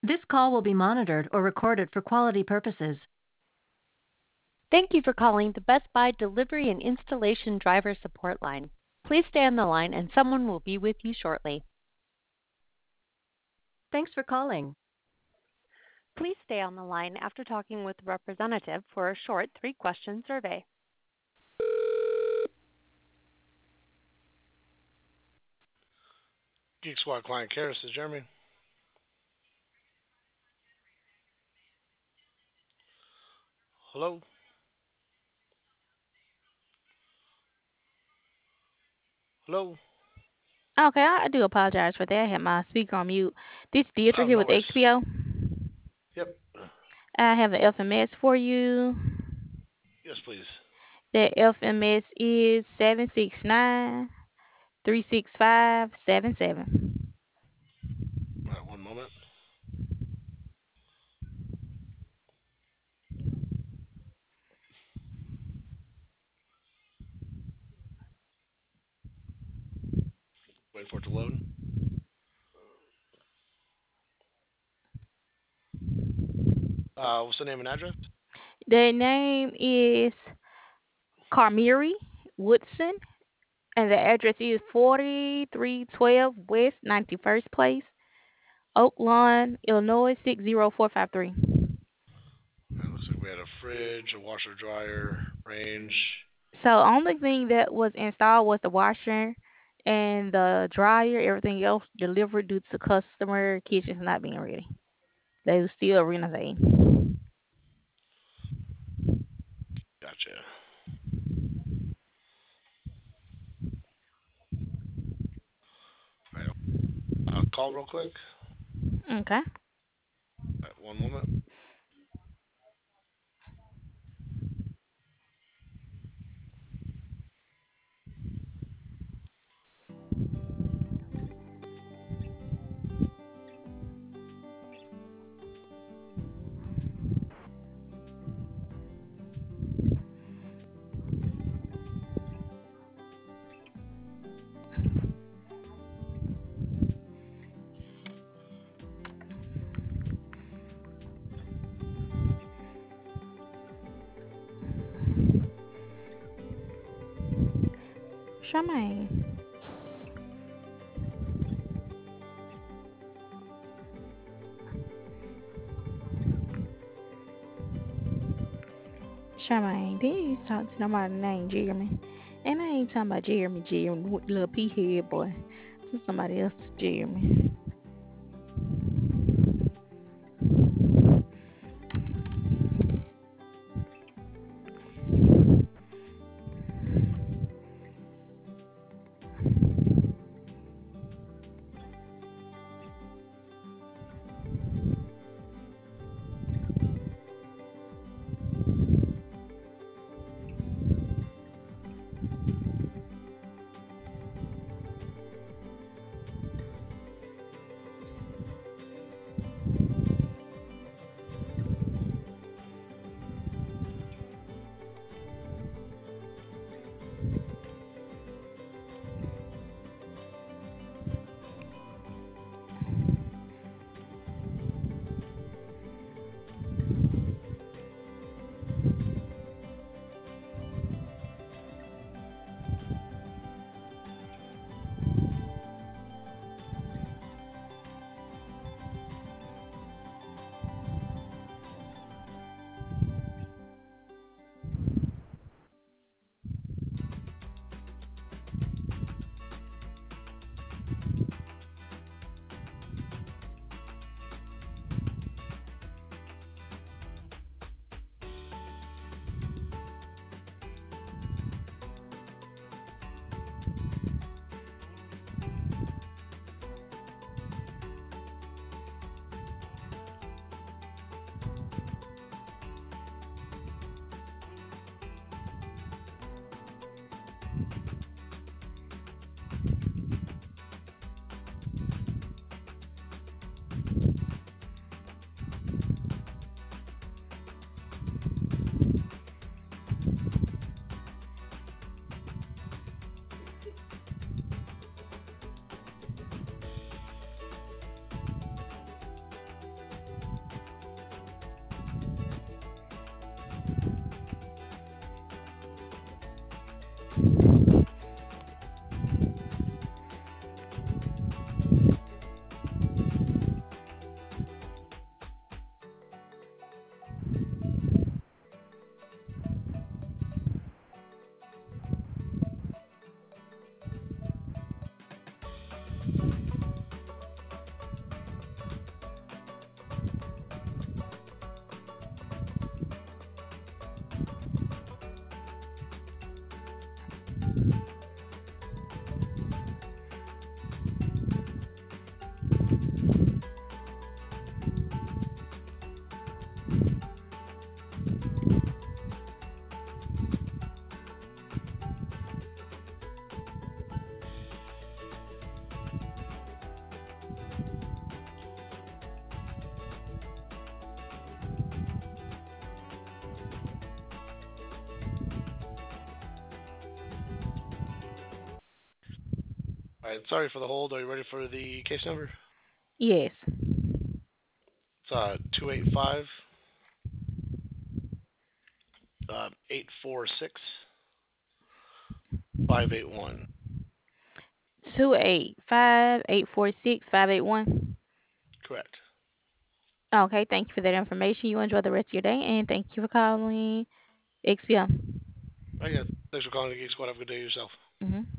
This call will be monitored or recorded for quality purposes. Thank you for calling the Best Buy Delivery and Installation Driver Support Line. Please stay on the line and someone will be with you shortly. Thanks for calling. Please stay on the line after talking with the representative for a short 3-question survey. Geek Squad Client Care, this is Jeremy. Hello? Hello? Okay, I do apologize for that. I had my speaker on mute. This is Deirdre Oh, here no with worries. XPO. Yep. I have an FMS for you. Yes, please. That FMS is 769-365-77. All right, one moment. Waiting for it to load. What's the name and address? The name is Carmiri Woodson, and the address is 4312 West 91st Place, Oak Lawn, Illinois 60453. Looks like we had a fridge, a washer dryer, range. So only thing that was installed was the washer and the dryer. Everything else delivered due to customer kitchens not being ready. They were still renovating. Gotcha. All right, I'll call real quick. Okay. All right, one moment. Charmaine. Charmaine, then you talk to nobody named Jeremy. And I ain't talking about Jeremy, with little pea head boy. To somebody else, Jeremy. All right, sorry for the hold. Are you ready for the case number? Yes. It's 285 846 581. 285-846-581. Correct. Okay, thank you for that information. You enjoy the rest of your day, and thank you for calling XPM. Oh, yeah. Thanks for calling the Geek Squad. Have a good day yourself. Mm-hmm.